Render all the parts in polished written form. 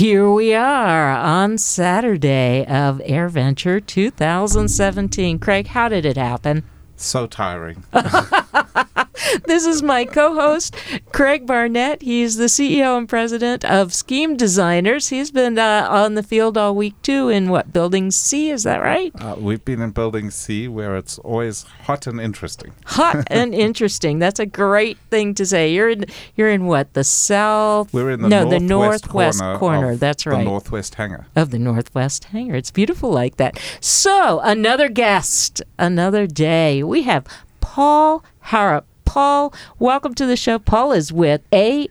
Here we are on Saturday of AirVenture 2017. Craig, how did it happen? So tiring. This is my co-host, Craig Barnett. He's the CEO and president of Scheme Designers. He's been on the field all week, too, in Building C, is that right? We've been in Building C, where it's always hot and interesting. Hot and interesting. That's a great thing to say. You're in what, the south? We're in the northwest corner. That's right. The northwest hangar. Of the northwest hangar. It's beautiful like that. So, another guest, another day. We have Paul Harrop. Paul, welcome to the show. Paul is with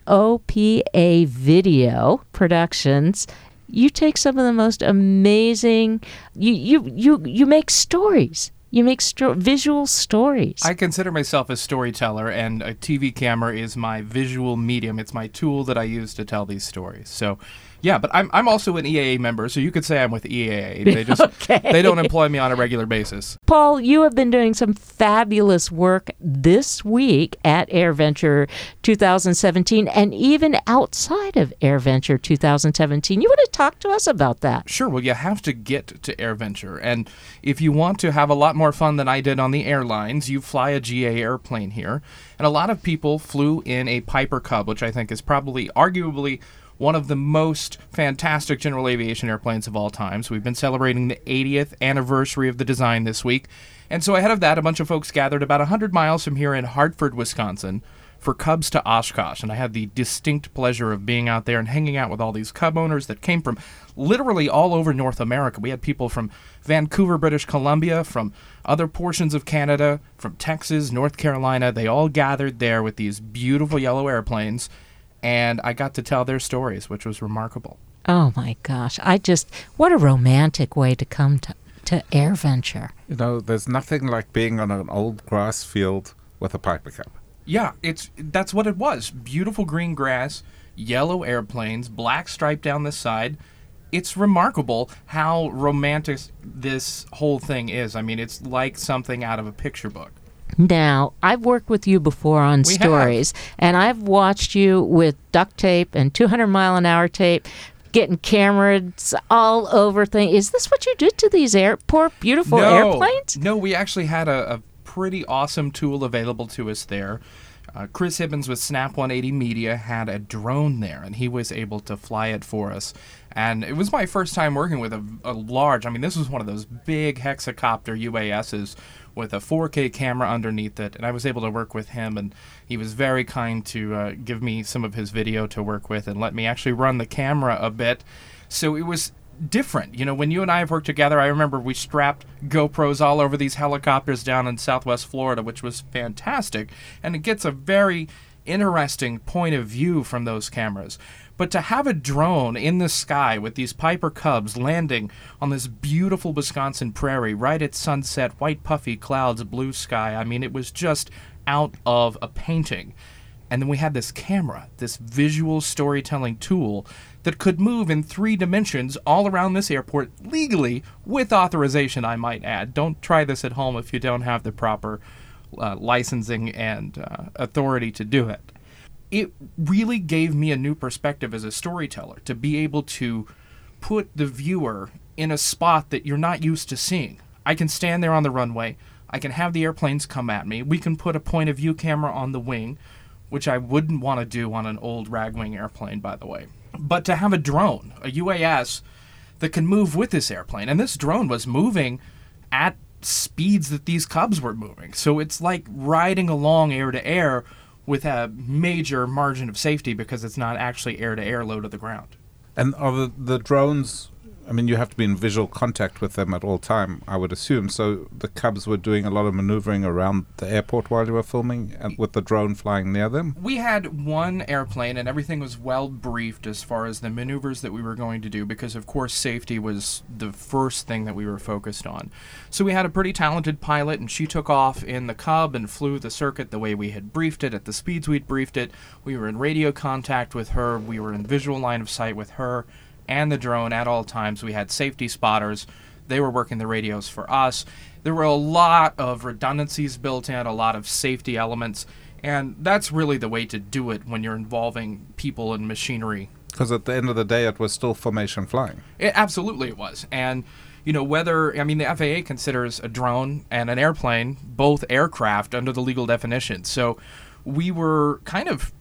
AOPA Video Productions. You take some of the most amazing. You make stories. You make visual stories. I consider myself a storyteller, and a TV camera is my visual medium. It's my tool that I use to tell these stories. So, yeah, but I'm also an EAA member, so you could say I'm with EAA. They just They don't employ me on a regular basis. Paul, you have been doing some fabulous work this week at AirVenture 2017 and even outside of AirVenture 2017. You want to talk to us about that? Sure. Well, you have to get to AirVenture, and if you want to have a lot more fun than I did on the airlines, you fly a GA airplane here, and a lot of people flew in a Piper Cub, which I think is probably arguably one of the most fantastic general aviation airplanes of all time. So we've been celebrating the 80th anniversary of the design this week. And so ahead of that, a bunch of folks gathered about 100 miles from here in Hartford, Wisconsin for Cubs to Oshkosh. And I had the distinct pleasure of being out there and hanging out with all these Cub owners that came from literally all over North America. We had people from Vancouver, British Columbia, from other portions of Canada, from Texas, North Carolina. They all gathered there with these beautiful yellow airplanes. And I got to tell their stories, which was remarkable. Oh, my gosh. What a romantic way to come to AirVenture. You know, there's nothing like being on an old grass field with a Piper Cub. Yeah, that's what it was. Beautiful green grass, yellow airplanes, black stripe down the side. It's remarkable how romantic this whole thing is. I mean, it's like something out of a picture book. Now, I've worked with you before on stories, and I've watched you with duct tape and 200-mile-an-hour tape, getting cameras all over things. Is this what you did to these beautiful airplanes? No, we actually had a pretty awesome tool available to us there. Chris Hibbins with Snap 180 Media had a drone there, and he was able to fly it for us. And it was my first time working with a large, this was one of those big hexacopter UASs with a 4K camera underneath it, and I was able to work with him, and he was very kind to give me some of his video to work with and let me actually run the camera a bit. So it was different. You know, when you and I have worked together, I remember we strapped GoPros all over these helicopters down in Southwest Florida, which was fantastic, and it gets a very interesting point of view from those cameras. But to have a drone in the sky with these Piper Cubs landing on this beautiful Wisconsin prairie right at sunset, white puffy clouds, blue sky, it was just out of a painting. And then we had this camera, this visual storytelling tool that could move in 3 dimensions all around this airport legally, with authorization, I might add. Don't try this at home if you don't have the proper licensing and authority to do it. It really gave me a new perspective as a storyteller to be able to put the viewer in a spot that you're not used to seeing. I can stand there on the runway. I can have the airplanes come at me. We can put a point of view camera on the wing, which I wouldn't want to do on an old ragwing airplane, by the way. But to have a drone, a UAS, that can move with this airplane. And this drone was moving at speeds that these Cubs were moving. So it's like riding along air to air with a major margin of safety because it's not actually air-to-air low to the ground. And are the drones, you have to be in visual contact with them at all time, I would assume. So the Cubs were doing a lot of maneuvering around the airport while you were filming, and with the drone flying near them? We had one airplane, and everything was well briefed as far as the maneuvers that we were going to do, because, of course, safety was the first thing that we were focused on. So we had a pretty talented pilot, and she took off in the Cub and flew the circuit the way we had briefed it, at the speeds we'd briefed it. We were in radio contact with her. We were in visual line of sight with her and the drone at all times. We had safety spotters. They were working the radios for us. There were a lot of redundancies built in, a lot of safety elements, and that's really the way to do it when you're involving people and machinery Because at the end of the day, it was still formation flying. Absolutely it was. And, the FAA considers a drone and an airplane both aircraft under the legal definition. So we were kind of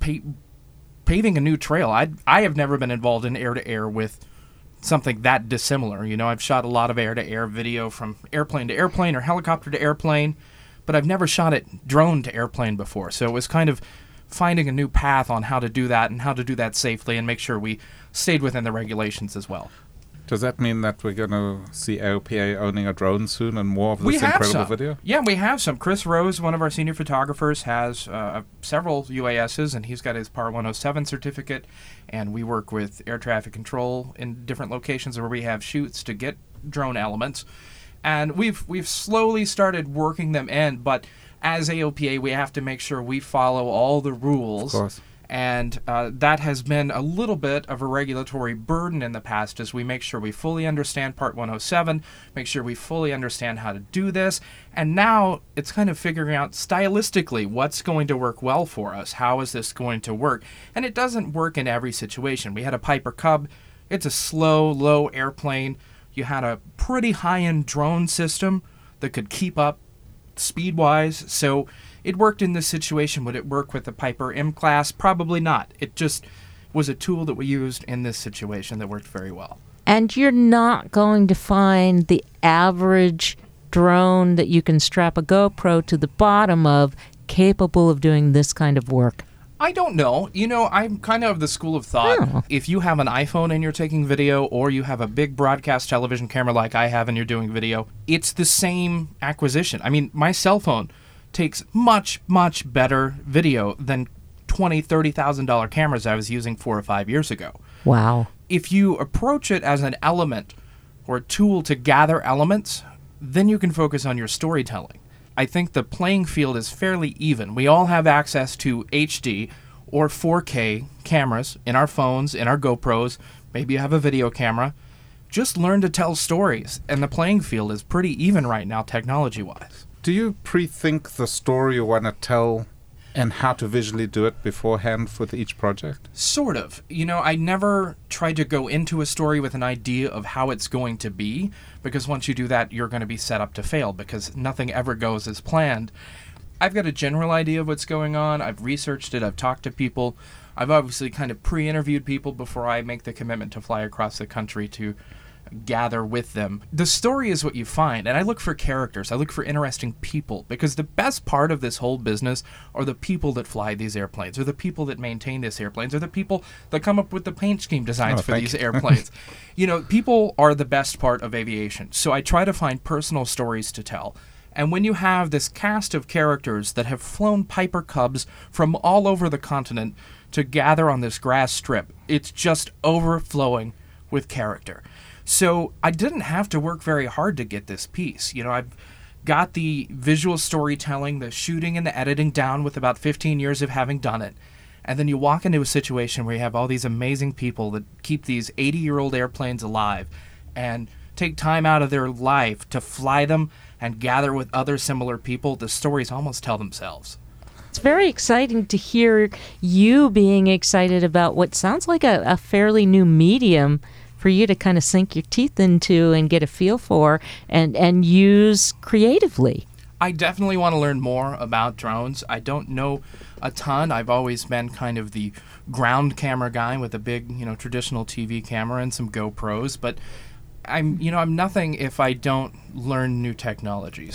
paving a new trail. I have never been involved in air-to-air with something that dissimilar. I've shot a lot of air-to-air video from airplane to airplane or helicopter to airplane, but I've never shot it drone to airplane before. So it was kind of finding a new path on how to do that and how to do that safely and make sure we stayed within the regulations as well. Does that mean that we're going to see AOPA owning a drone soon and more of this incredible video? Yeah, we have some. Chris Rose, one of our senior photographers, has several UASs, and he's got his Part 107 certificate, and we work with air traffic control in different locations where we have shoots to get drone elements. And we've slowly started working them in, but as AOPA, we have to make sure we follow all the rules. Of course. And that has been a little bit of a regulatory burden in the past as we make sure we fully understand Part 107, make sure we fully understand how to do this. And now it's kind of figuring out stylistically what's going to work well for us. How is this going to work? And it doesn't work in every situation. We had a Piper Cub. It's a slow, low airplane. You had a pretty high-end drone system that could keep up speed-wise. So it worked in this situation. Would it work with the Piper M-Class? Probably not. It just was a tool that we used in this situation that worked very well. And you're not going to find the average drone that you can strap a GoPro to the bottom of capable of doing this kind of work. I don't know. I'm kind of the school of thought. If you have an iPhone and you're taking video, or you have a big broadcast television camera like I have and you're doing video, it's the same acquisition. My cell phone takes much, much better video than $20,000, $30,000 cameras I was using 4 or 5 years ago. Wow. If you approach it as an element or a tool to gather elements, then you can focus on your storytelling. I think the playing field is fairly even. We all have access to HD or 4K cameras in our phones, in our GoPros. Maybe you have a video camera. Just learn to tell stories, and the playing field is pretty even right now technology-wise. Do you pre-think the story you want to tell and how to visually do it beforehand for each project? Sort of. I never try to go into a story with an idea of how it's going to be, because once you do that, you're going to be set up to fail, because nothing ever goes as planned. I've got a general idea of what's going on. I've researched it. I've talked to people. I've obviously kind of pre-interviewed people before I make the commitment to fly across the country to gather with them. The story is what you find, and I look for characters. I look for interesting people, because the best part of this whole business are the people that fly these airplanes, or the people that maintain these airplanes, or the people that come up with the paint scheme designs for these airplanes. People are the best part of aviation, so I try to find personal stories to tell. And when you have this cast of characters that have flown Piper Cubs from all over the continent to gather on this grass strip, it's just overflowing with character. So I didn't have to work very hard to get this piece. I've got the visual storytelling, the shooting and the editing down with about 15 years of having done it. And then you walk into a situation where you have all these amazing people that keep these 80-year-old airplanes alive and take time out of their life to fly them and gather with other similar people. The stories almost tell themselves. It's very exciting to hear you being excited about what sounds like a fairly new medium for you to kind of sink your teeth into and get a feel for and use creatively. I definitely want to learn more about drones. I don't know a ton. I've always been kind of the ground camera guy with a big, traditional TV camera and some GoPros, but I'm nothing if I don't learn new technologies.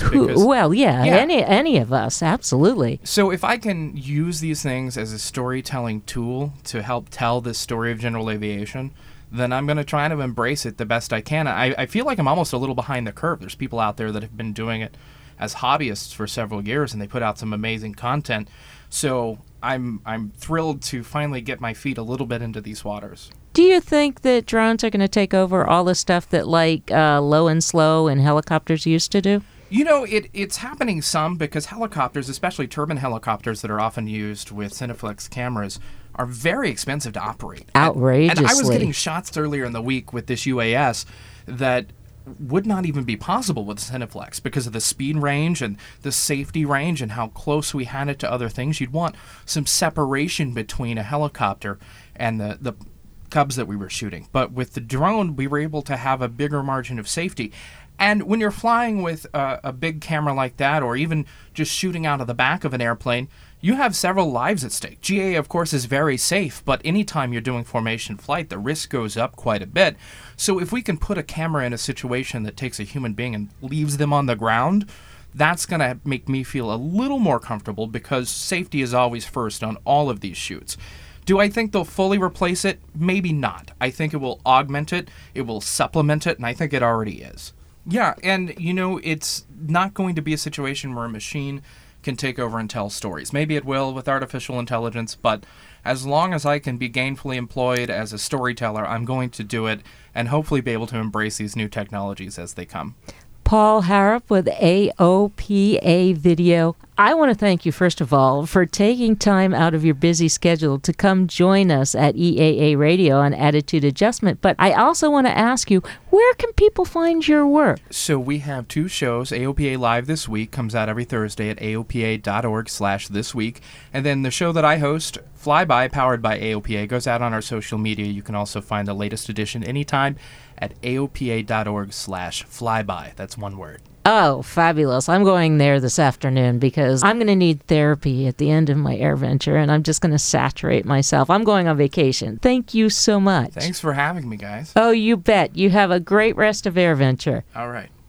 Any of us, absolutely. So if I can use these things as a storytelling tool to help tell this story of general aviation, then I'm going to try to embrace it the best I can. I feel like I'm almost a little behind the curve. There's people out there that have been doing it as hobbyists for several years, and they put out some amazing content. So I'm thrilled to finally get my feet a little bit into these waters. Do you think that drones are going to take over all the stuff that low and slow and helicopters used to do? It's happening some, because helicopters, especially turbine helicopters that are often used with Cineflex cameras, are very expensive to operate. Outrageously. And I was getting shots earlier in the week with this UAS that would not even be possible with Cineflex because of the speed range and the safety range and how close we had it to other things. You'd want some separation between a helicopter and the Cubs that we were shooting. But with the drone, we were able to have a bigger margin of safety. And when you're flying with a big camera like that, or even just shooting out of the back of an airplane, you have several lives at stake. GA, of course, is very safe, but anytime you're doing formation flight, the risk goes up quite a bit. So if we can put a camera in a situation that takes a human being and leaves them on the ground, that's going to make me feel a little more comfortable, because safety is always first on all of these shoots. Do I think they'll fully replace it? Maybe not. I think it will augment it, it will supplement it, and I think it already is. Yeah, and it's not going to be a situation where a machine can take over and tell stories. Maybe it will with artificial intelligence, but as long as I can be gainfully employed as a storyteller, I'm going to do it and hopefully be able to embrace these new technologies as they come. Paul Harrop with AOPA Video. I want to thank you, first of all, for taking time out of your busy schedule to come join us at EAA Radio on Attitude Adjustment. But I also want to ask you, where can people find your work? So we have 2 shows. AOPA Live This Week comes out every Thursday at aopa.org/thisweek. And then the show that I host, Flyby, powered by AOPA, goes out on our social media. You can also find the latest edition anytime at aopa.org/flyby. That's one word. Oh, fabulous. I'm going there this afternoon because I'm going to need therapy at the end of my AirVenture, and I'm just going to saturate myself. I'm going on vacation. Thank you so much. Thanks for having me, guys. Oh, you bet. You have a great rest of AirVenture. All right.